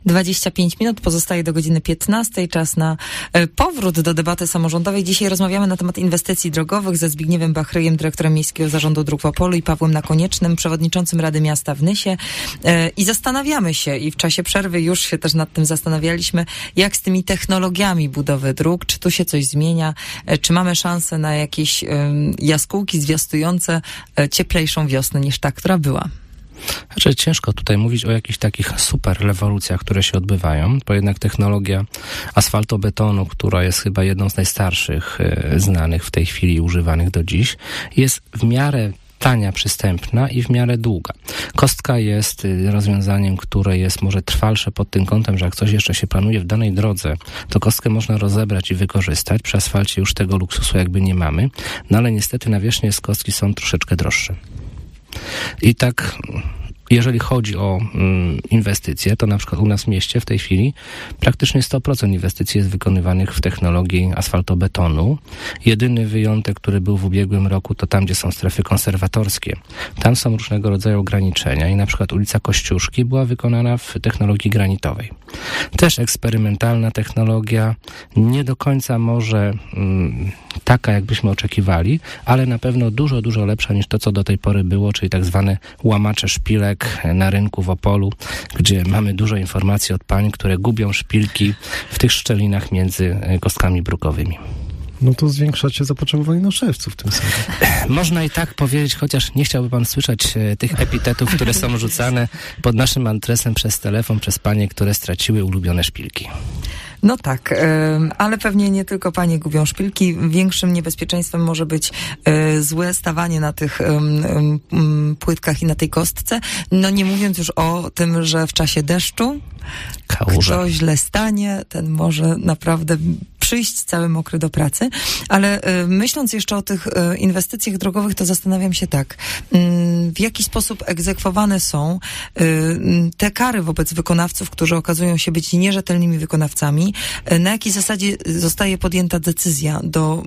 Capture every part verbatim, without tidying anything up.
dwadzieścia pięć minut, pozostaje do godziny piętnastej. Czas na e, powrót do debaty samorządowej. Dzisiaj rozmawiamy na temat inwestycji drogowych ze Zbigniewem Bachryjem, dyrektorem Miejskiego Zarządu Dróg w Opolu, i Pawłem Nakoniecznym, przewodniczącym Rady Miasta w Nysie. E, I zastanawiamy się, i w czasie przerwy już się też nad tym zastanawialiśmy, jak z tymi technologiami budowy dróg, czy tu się coś zmienia, e, czy mamy szansę na jakieś e, jaskółki zwiastujące e, cieplejszą wiosnę niż ta, która była. Znaczy, ciężko tutaj mówić o jakichś takich super rewolucjach, które się odbywają, bo jednak technologia asfaltobetonu, która jest chyba jedną z najstarszych e, znanych w tej chwili i używanych do dziś, jest w miarę tania, przystępna i w miarę długa. Kostka jest rozwiązaniem, które jest może trwalsze pod tym kątem, że jak coś jeszcze się planuje w danej drodze, to kostkę można rozebrać i wykorzystać. Przy asfalcie już tego luksusu jakby nie mamy, no ale niestety nawierzchnie z kostki są troszeczkę droższe. I tak, jeżeli chodzi o mm, inwestycje, to na przykład u nas w mieście w tej chwili praktycznie sto procent inwestycji jest wykonywanych w technologii asfaltobetonu. Jedyny wyjątek, który był w ubiegłym roku, to tam, gdzie są strefy konserwatorskie. Tam są różnego rodzaju ograniczenia i na przykład ulica Kościuszki była wykonana w technologii granitowej. Też eksperymentalna technologia, nie do końca może mm, taka, jakbyśmy oczekiwali, ale na pewno dużo, dużo lepsza niż to, co do tej pory było, czyli tak zwane łamacze szpilek na rynku w Opolu, gdzie mamy dużo informacji od pań, które gubią szpilki w tych szczelinach między kostkami brukowymi. No to zwiększacie zapotrzebowanie na szewców tym samym. Można i tak powiedzieć, chociaż nie chciałby pan słyszeć e, tych epitetów, które są rzucane pod naszym adresem przez telefon, przez panie, które straciły ulubione szpilki. No tak, ale pewnie nie tylko panie gubią szpilki. Większym niebezpieczeństwem może być złe stawanie na tych płytkach i na tej kostce. No nie mówiąc już o tym, że w czasie deszczu Kałuża. Kto źle stanie, ten może naprawdę przyjść cały mokry do pracy. Ale y, myśląc jeszcze o tych y, inwestycjach drogowych, to zastanawiam się tak, y, w jaki sposób egzekwowane są y, te kary wobec wykonawców, którzy okazują się być nierzetelnymi wykonawcami, y, na jakiej zasadzie zostaje podjęta decyzja do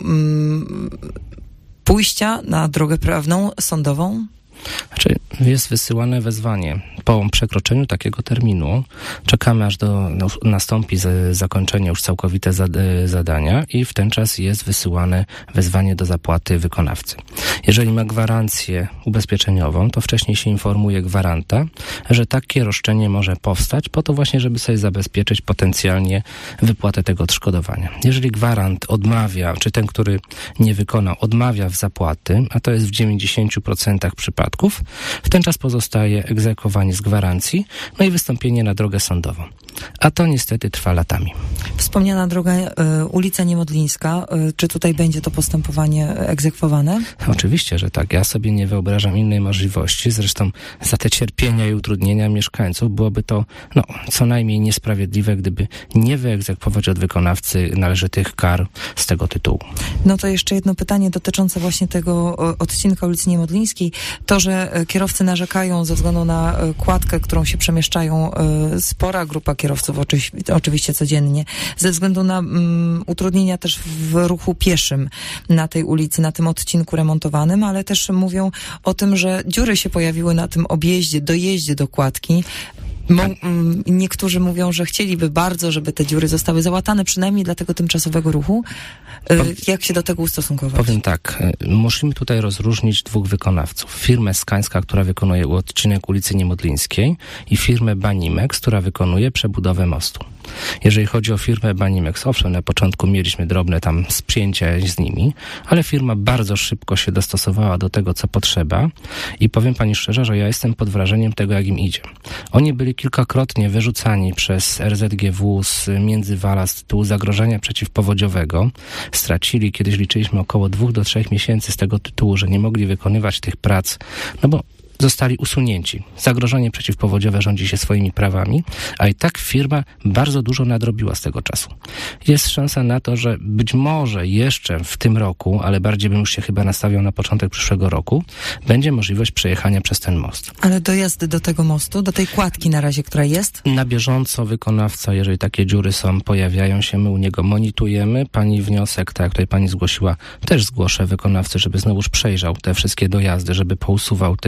y, pójścia na drogę prawną, sądową? Znaczy, jest wysyłane wezwanie po przekroczeniu takiego terminu. Czekamy, aż do, no, nastąpi z, zakończenie już całkowite za, zadania i w ten czas jest wysyłane wezwanie do zapłaty wykonawcy. Jeżeli ma gwarancję ubezpieczeniową, to wcześniej się informuje gwaranta, że takie roszczenie może powstać po to właśnie, żeby sobie zabezpieczyć potencjalnie wypłatę tego odszkodowania. Jeżeli gwarant odmawia, czy ten, który nie wykonał, odmawia w zapłaty, a to jest w dziewięćdziesięciu procentach przypadków, w ten czas pozostaje egzekwowanie z gwarancji, no i wystąpienie na drogę sądową. A to niestety trwa latami. Wspomniana droga y, ulica Niemodlińska, y, czy tutaj będzie to postępowanie egzekwowane? Oczywiście, że tak. Ja sobie nie wyobrażam innej możliwości. Zresztą za te cierpienia i utrudnienia mieszkańców byłoby to no, co najmniej niesprawiedliwe, gdyby nie wyegzekwować od wykonawcy należytych kar z tego tytułu. No to jeszcze jedno pytanie dotyczące właśnie tego odcinka ulicy Niemodlińskiej. To, że kierowcy narzekają ze względu na kładkę, którą się przemieszczają, spora grupa kierowców oczywiście, oczywiście codziennie, ze względu na um, utrudnienia też w ruchu pieszym na tej ulicy, na tym odcinku remontowanym, ale też mówią o tym, że dziury się pojawiły na tym objeździe, dojeździe do kładki. Mo, um, niektórzy mówią, że chcieliby bardzo, żeby te dziury zostały załatane, przynajmniej dla tego tymczasowego ruchu. Y, jak się do tego ustosunkować? Powiem tak, musimy tutaj rozróżnić dwóch wykonawców. Firmę Skańska, która wykonuje odcinek ulicy Niemodlińskiej, i firmę Banimex, która wykonuje przebudowę mostu. Jeżeli chodzi o firmę Banimex, owszem, na początku mieliśmy drobne tam spięcia z nimi, ale firma bardzo szybko się dostosowała do tego, co potrzeba, i powiem pani szczerze, że ja jestem pod wrażeniem tego, jak im idzie. Oni byli kilkakrotnie wyrzucani przez R Z G W z Międzywala z tytułu zagrożenia przeciwpowodziowego. Stracili, kiedyś liczyliśmy około dwóch do trzech miesięcy z tego tytułu, że nie mogli wykonywać tych prac, no bo zostali usunięci. Zagrożenie przeciwpowodziowe rządzi się swoimi prawami, a i tak firma bardzo dużo nadrobiła z tego czasu. Jest szansa na to, że być może jeszcze w tym roku, ale bardziej bym już się chyba nastawiał na początek przyszłego roku, będzie możliwość przejechania przez ten most. Ale dojazdy do tego mostu, do tej kładki na razie, która jest? Na bieżąco wykonawca, jeżeli takie dziury są, pojawiają się, my u niego monitorujemy. Pani wniosek, tak jak tutaj pani zgłosiła, też zgłoszę wykonawcy, żeby znowuż przejrzał te wszystkie dojazdy, żeby pousuwał te dziury, które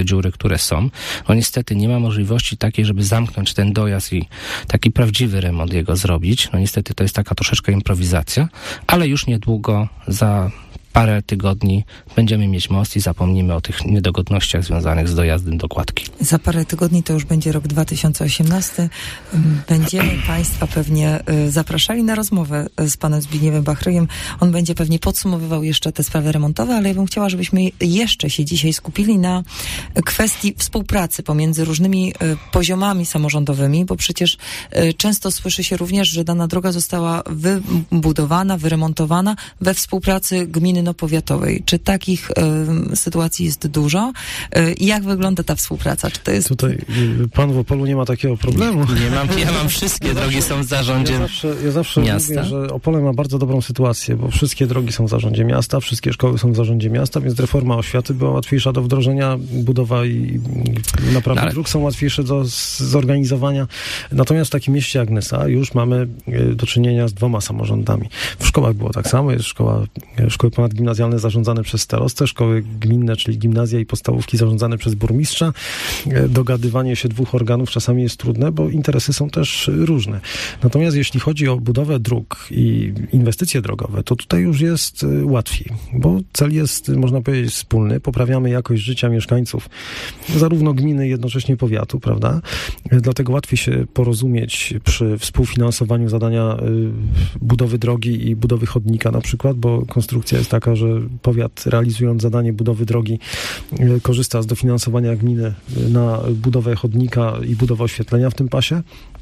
które są. No niestety nie ma możliwości takiej, żeby zamknąć ten dojazd i taki prawdziwy remont jego zrobić. No niestety to jest taka troszeczkę improwizacja, ale już niedługo za parę tygodni będziemy mieć most i zapomnimy o tych niedogodnościach związanych z dojazdem do kładki. Za parę tygodni to już będzie rok dwa tysiące osiemnasty. Będziemy Państwa pewnie zapraszali na rozmowę z panem Zbigniewem Bachryjem. On będzie pewnie podsumowywał jeszcze te sprawy remontowe, ale ja bym chciała, żebyśmy jeszcze się dzisiaj skupili na kwestii współpracy pomiędzy różnymi poziomami samorządowymi, bo przecież często słyszy się również, że dana droga została wybudowana, wyremontowana we współpracy gminy powiatowej. Czy takich y, sytuacji jest dużo? Y, jak wygląda ta współpraca? Czy to jest... Tutaj y, pan w Opolu nie ma takiego problemu. Nie, nie mam, ja mam wszystkie drogi są w zarządzie ja zawsze, ja zawsze miasta. mówię, że Opole ma bardzo dobrą sytuację, bo wszystkie drogi są w zarządzie miasta, wszystkie szkoły są w zarządzie miasta, więc reforma oświaty była łatwiejsza do wdrożenia, budowa i naprawy no, ale... dróg są łatwiejsze do zorganizowania. Natomiast w takim mieście jak Nysa już mamy y, do czynienia z dwoma samorządami. W szkołach było tak samo, jest szkoła, szkoły ponad gimnazjalne zarządzane przez starostę, szkoły gminne, czyli gimnazja i podstawówki zarządzane przez burmistrza. Dogadywanie się dwóch organów czasami jest trudne, bo interesy są też różne. Natomiast jeśli chodzi o budowę dróg i inwestycje drogowe, to tutaj już jest łatwiej, bo cel jest, można powiedzieć, wspólny. Poprawiamy jakość życia mieszkańców zarówno gminy, jednocześnie powiatu, prawda? Dlatego łatwiej się porozumieć przy współfinansowaniu zadania budowy drogi i budowy chodnika na przykład, bo konstrukcja jest taka, że powiat, realizując zadanie budowy drogi, korzysta z dofinansowania gminy na budowę chodnika i budowę oświetlenia w tym pasie.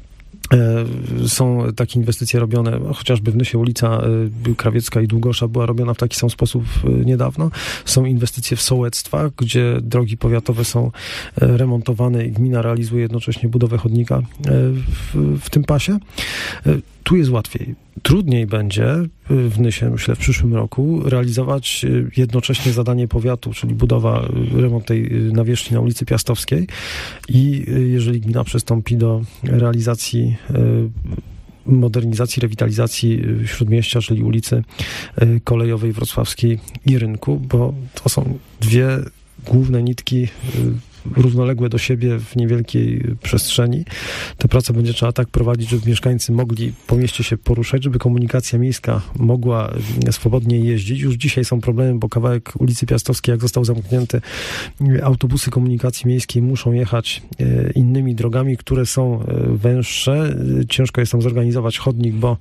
Są takie inwestycje robione, chociażby w Nysie ulica Krawiecka i Długosza była robiona w taki sam sposób niedawno. Są inwestycje w sołectwach, gdzie drogi powiatowe są remontowane i gmina realizuje jednocześnie budowę chodnika w, w tym pasie. Tu jest łatwiej. Trudniej będzie w Nysie, myślę, w przyszłym roku realizować jednocześnie zadanie powiatu, czyli budowa, remont tej nawierzchni na ulicy Piastowskiej i jeżeli gmina przystąpi do realizacji modernizacji, rewitalizacji Śródmieścia, czyli ulicy Kolejowej, Wrocławskiej i Rynku, bo to są dwie główne nitki równoległe do siebie w niewielkiej przestrzeni. Tę pracę będzie trzeba tak prowadzić, żeby mieszkańcy mogli po mieście się poruszać, żeby komunikacja miejska mogła swobodnie jeździć. Już dzisiaj są problemy, bo kawałek ulicy Piastowskiej, jak został zamknięty, autobusy komunikacji miejskiej muszą jechać innymi drogami, które są węższe. Ciężko jest tam zorganizować chodnik, bo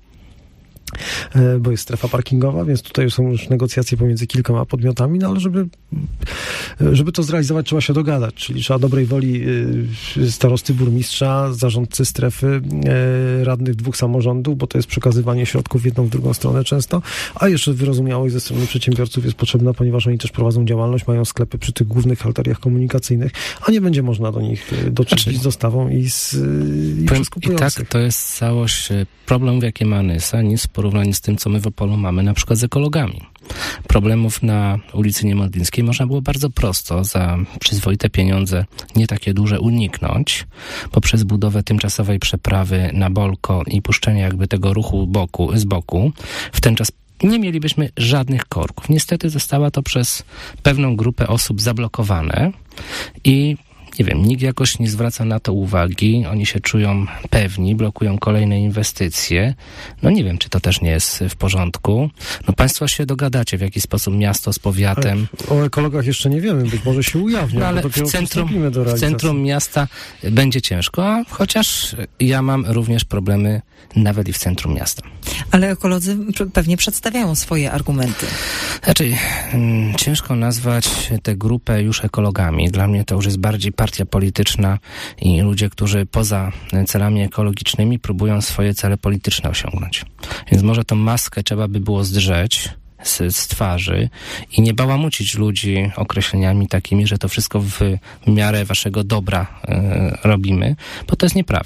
bo jest strefa parkingowa, więc tutaj są już negocjacje pomiędzy kilkoma podmiotami, no ale żeby, żeby to zrealizować, trzeba się dogadać, czyli trzeba dobrej woli starosty, burmistrza, zarządcy strefy, radnych dwóch samorządów, bo to jest przekazywanie środków w jedną, w drugą stronę często, a jeszcze wyrozumiałość ze strony przedsiębiorców jest potrzebna, ponieważ oni też prowadzą działalność, mają sklepy przy tych głównych arteriach komunikacyjnych, a nie będzie można do nich dotrzeć znaczy, z dostawą i z i powiem, i tak, to jest całość problem, jaki ma Nysa, nic w porównaniu z tym, co my w Opolu mamy na przykład z ekologami. Problemów na ulicy Niemodlińskiej można było bardzo prosto za przyzwoite pieniądze, nie takie duże, uniknąć poprzez budowę tymczasowej przeprawy na Bolko i puszczenie jakby tego ruchu boku, z boku. W ten czas nie mielibyśmy żadnych korków. Niestety została to przez pewną grupę osób zablokowane i nie wiem, nikt jakoś nie zwraca na to uwagi, oni się czują pewni, blokują kolejne inwestycje. No nie wiem, czy to też nie jest w porządku. No państwo się dogadacie, w jaki sposób miasto z powiatem. O ekologach jeszcze nie wiemy, być może się ujawnia. No ale w centrum, w centrum miasta będzie ciężko, chociaż ja mam również problemy nawet i w centrum miasta. Ale ekolodzy pewnie przedstawiają swoje argumenty. Znaczy, hmm, ciężko nazwać tę grupę już ekologami. Dla mnie to już jest bardziej partia polityczna i ludzie, którzy poza celami ekologicznymi próbują swoje cele polityczne osiągnąć. Więc może tą maskę trzeba by było zdrzeć z, z twarzy i nie bałamucić ludzi określeniami takimi, że to wszystko w miarę waszego dobra y, robimy, bo to jest nieprawda.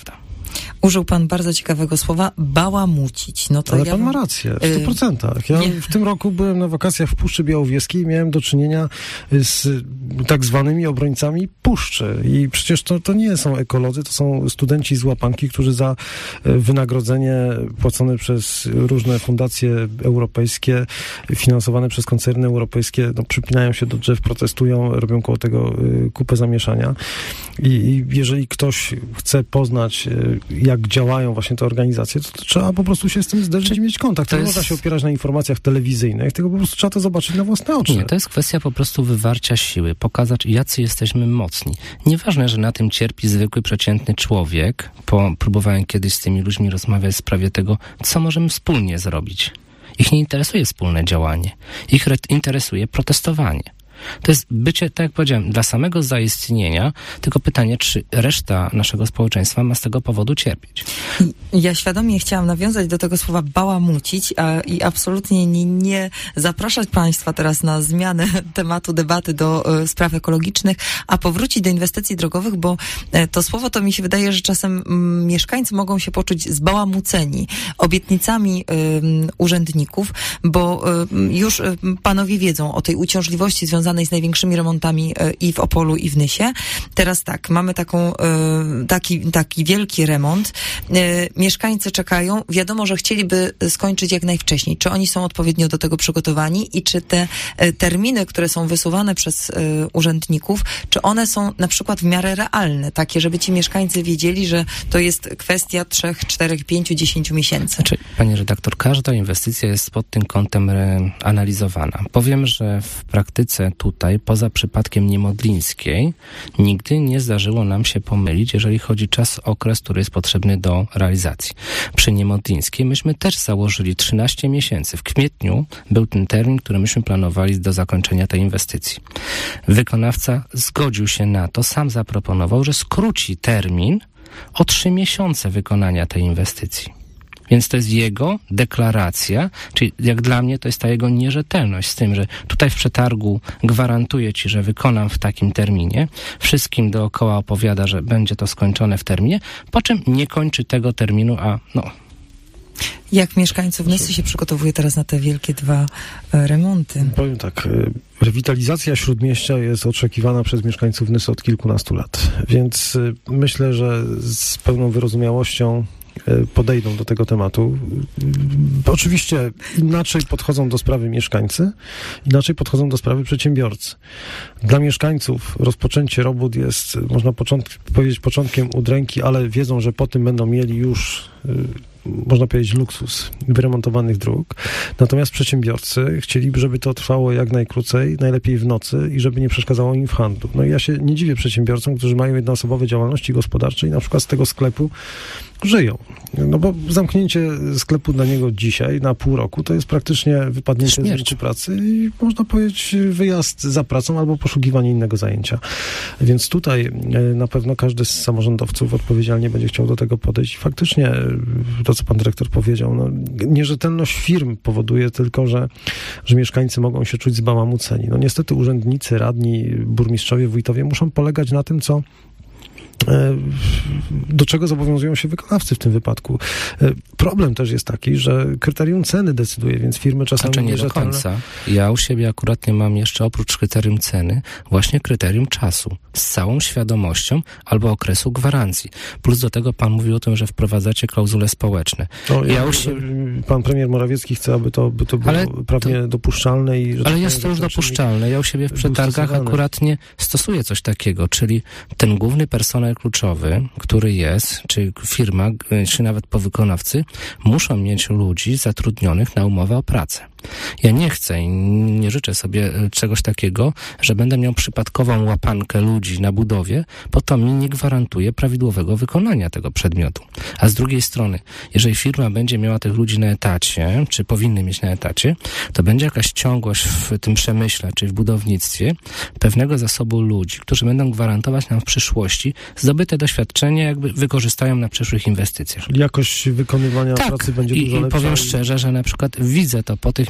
Użył pan bardzo ciekawego słowa, bałamucić. No to Ale ja... pan ma rację, w stu procentach. Ja nie. w tym roku byłem na wakacjach w Puszczy Białowieskiej i miałem do czynienia z tak zwanymi obrońcami puszczy. I przecież to, to nie są ekolodzy, to są studenci z łapanki, którzy za wynagrodzenie płacone przez różne fundacje europejskie, finansowane przez koncerny europejskie, no, przypinają się do drzew, protestują, robią koło tego kupę zamieszania. I, i jeżeli ktoś chce poznać, jak działają właśnie te organizacje, to, to trzeba po prostu się z tym zderzyć i mieć kontakt. To nie jest... można się opierać na informacjach telewizyjnych, tylko po prostu trzeba to zobaczyć na własne oczy. Nie, to jest kwestia po prostu wywarcia siły, pokazać, jacy jesteśmy mocni. Nieważne, że na tym cierpi zwykły, przeciętny człowiek. Po, próbowałem kiedyś z tymi ludźmi rozmawiać w sprawie tego, co możemy wspólnie zrobić. Ich nie interesuje wspólne działanie. Ich re- interesuje protestowanie. To jest bycie, tak jak powiedziałem, dla samego zaistnienia, tylko pytanie, czy reszta naszego społeczeństwa ma z tego powodu cierpieć. Ja świadomie chciałam nawiązać do tego słowa bałamucić a, i absolutnie nie, nie zapraszać państwa teraz na zmianę tematu debaty do y, spraw ekologicznych, a powrócić do inwestycji drogowych, bo y, to słowo to mi się wydaje, że czasem y, mieszkańcy mogą się poczuć zbałamuceni obietnicami y, urzędników, bo y, już y, panowie wiedzą o tej uciążliwości związanej z największymi remontami i w Opolu, i w Nysie. Teraz tak, mamy taką, taki, taki wielki remont. Mieszkańcy czekają. Wiadomo, że chcieliby skończyć jak najwcześniej. Czy oni są odpowiednio do tego przygotowani i czy te terminy, które są wysuwane przez urzędników, czy one są na przykład w miarę realne, takie, żeby ci mieszkańcy wiedzieli, że to jest kwestia trzech, czterech, pięciu, dziesięciu miesięcy. Znaczy, pani redaktor, każda inwestycja jest pod tym kątem analizowana. Powiem, że w praktyce tutaj, poza przypadkiem Niemodlińskiej, nigdy nie zdarzyło nam się pomylić, jeżeli chodzi czas, okres, który jest potrzebny do realizacji. Przy Niemodlińskiej myśmy też założyli trzynaście miesięcy. W kwietniu był ten termin, który myśmy planowali do zakończenia tej inwestycji. Wykonawca zgodził się na to, sam zaproponował, że skróci termin o trzy miesiące wykonania tej inwestycji. Więc to jest jego deklaracja, czyli jak dla mnie to jest ta jego nierzetelność z tym, że tutaj w przetargu gwarantuję ci, że wykonam w takim terminie, wszystkim dookoła opowiada, że będzie to skończone w terminie, po czym nie kończy tego terminu, a no... Jak mieszkańców Nysy się przygotowuje teraz na te wielkie dwa e, remonty? Powiem tak, rewitalizacja Śródmieścia jest oczekiwana przez mieszkańców Nysy od kilkunastu lat, więc y, myślę, że z pełną wyrozumiałością podejdą do tego tematu. Oczywiście inaczej podchodzą do sprawy mieszkańcy, inaczej podchodzą do sprawy przedsiębiorcy. Dla mieszkańców rozpoczęcie robót jest, można początk, powiedzieć, początkiem udręki, ale wiedzą, że po tym będą mieli już, można powiedzieć, luksus wyremontowanych dróg. Natomiast przedsiębiorcy chcieliby, żeby to trwało jak najkrócej, najlepiej w nocy i żeby nie przeszkadzało im w handlu. No i ja się nie dziwię przedsiębiorcom, którzy mają jednoosobowe działalności gospodarcze i na przykład z tego sklepu żyją. No bo zamknięcie sklepu dla niego dzisiaj na pół roku to jest praktycznie wypadnięcie z rynku pracy i można powiedzieć wyjazd za pracą albo poszukiwanie innego zajęcia. Więc tutaj na pewno każdy z samorządowców odpowiedzialnie będzie chciał do tego podejść. I faktycznie to, co pan dyrektor powiedział, no, nierzetelność firm powoduje tylko, że, że mieszkańcy mogą się czuć zbałamuceni. No niestety urzędnicy, radni, burmistrzowie, wójtowie muszą polegać na tym, co do czego zobowiązują się wykonawcy w tym wypadku. Problem też jest taki, że kryterium ceny decyduje, więc firmy czasami... Znaczy nie do końca. Ja u siebie akurat nie mam jeszcze oprócz kryterium ceny właśnie kryterium czasu. Z całą świadomością albo okresu gwarancji. Plus do tego pan mówił o tym, że wprowadzacie klauzule społeczne. No, ja u siebie... Pan premier Morawiecki chce, aby to, by to było ale prawnie to... dopuszczalne. I, że ale jest to już dopuszczalne. Ja u siebie w przetargach akurat nie stosuję coś takiego, czyli ten główny personel kluczowy, który jest, czy firma, czy nawet powykonawcy, muszą mieć ludzi zatrudnionych na umowę o pracę. Ja nie chcę i nie życzę sobie czegoś takiego, że będę miał przypadkową łapankę ludzi na budowie, bo to mi nie gwarantuje prawidłowego wykonania tego przedmiotu. A z drugiej strony, jeżeli firma będzie miała tych ludzi na etacie, czy powinny mieć na etacie, to będzie jakaś ciągłość w tym przemyśle, czy w budownictwie, pewnego zasobu ludzi, którzy będą gwarantować nam w przyszłości zdobyte doświadczenie, jakby wykorzystają na przyszłych inwestycjach. Jakość wykonywania tak. pracy będzie I, dużo i lepsza. powiem szczerze, że na przykład widzę to po tych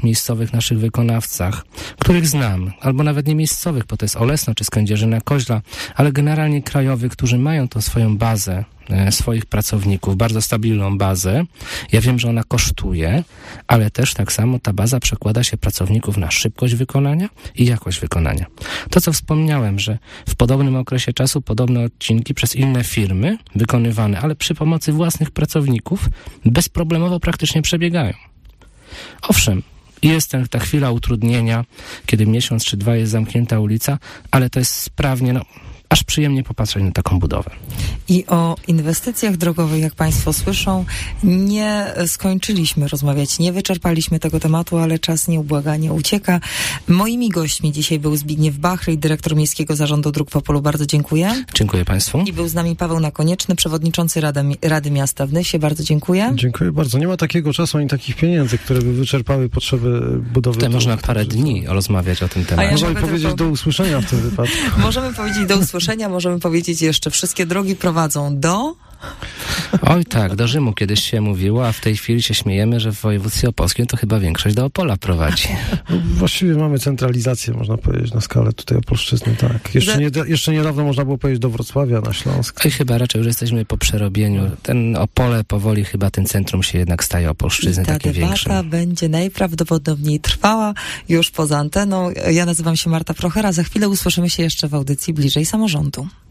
miejscowych naszych wykonawcach, których znam, albo nawet nie miejscowych, bo to jest Olesno czy Skędzierzyna Koźla, ale generalnie krajowych, którzy mają tą swoją bazę swoich pracowników, bardzo stabilną bazę. Ja wiem, że ona kosztuje, ale też tak samo ta baza przekłada się pracowników na szybkość wykonania i jakość wykonania. To, co wspomniałem, że w podobnym okresie czasu podobne odcinki przez inne firmy wykonywane, ale przy pomocy własnych pracowników bezproblemowo praktycznie przebiegają. Owszem, jest ten, ta chwila utrudnienia, kiedy miesiąc czy dwa jest zamknięta ulica, ale to jest sprawnie, no aż przyjemnie popatrzeć na taką budowę. I o inwestycjach drogowych, jak Państwo słyszą, nie skończyliśmy rozmawiać, nie wyczerpaliśmy tego tematu, ale czas nieubłaganie ucieka. Moimi gośćmi dzisiaj był Zbigniew Bachryj, dyrektor Miejskiego Zarządu Dróg w Opolu. Bardzo dziękuję. Dziękuję Państwu. I był z nami Paweł Nakonieczny, przewodniczący Rady, Rady Miasta w Nysie. Bardzo dziękuję. Dziękuję bardzo. Nie ma takiego czasu ani takich pieniędzy, które by wyczerpały potrzeby budowy. Tutaj można parę dni rozmawiać o tym temacie. Ja Możemy powiedzieć tylko... do usłyszenia w tym wypadku. Możemy powiedzieć do usłyszenia. Możemy powiedzieć jeszcze, wszystkie drogi prowadzą do... Oj tak, do Rzymu kiedyś się mówiło, a w tej chwili się śmiejemy, że w województwie opolskim to chyba większość do Opola prowadzi. No, właściwie mamy centralizację, można powiedzieć, na skalę tutaj Opolszczyzny, tak. Jeszcze, nie, jeszcze niedawno można było powiedzieć do Wrocławia, na Śląsk. I chyba raczej już jesteśmy po przerobieniu. Ten Opole powoli chyba ten centrum się jednak staje Opolszczyzny takie większe. Ta debata będzie najprawdopodobniej trwała już poza anteną. Ja nazywam się Marta Prochera. Za chwilę usłyszymy się jeszcze w audycji Bliżej Samorządu.